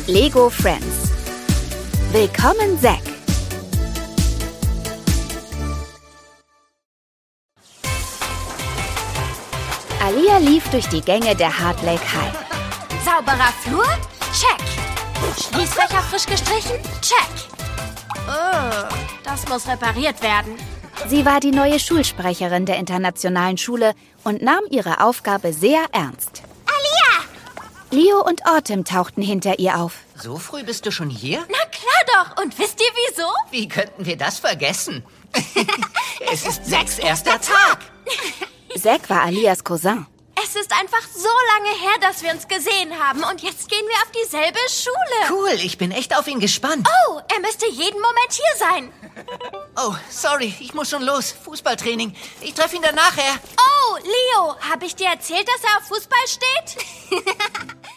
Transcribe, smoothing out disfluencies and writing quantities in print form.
Lego Friends. Willkommen, Zack. Alia lief durch die Gänge der Heart Lake High. Sauberer Flur? Check. Schließfächer frisch gestrichen? Check. Oh, das muss repariert werden. Sie war die neue Schulsprecherin der internationalen Schule und nahm ihre Aufgabe sehr ernst. Alia! Leo und Autumn tauchten hinter ihr auf. So früh bist du schon hier? Na klar doch. Und wisst ihr wieso? Wie könnten wir das vergessen? Es ist Zacks erster Tag. Zack war Alias Cousin. Es ist einfach so lange her, dass wir uns gesehen haben. Und jetzt gehen wir auf dieselbe Schule. Cool, ich bin echt auf ihn gespannt. Oh, er müsste jeden Moment hier sein. Oh, sorry, ich muss schon los. Fußballtraining. Ich treffe ihn dann nachher. Oh, Leo, habe ich dir erzählt, dass er auf Fußball steht?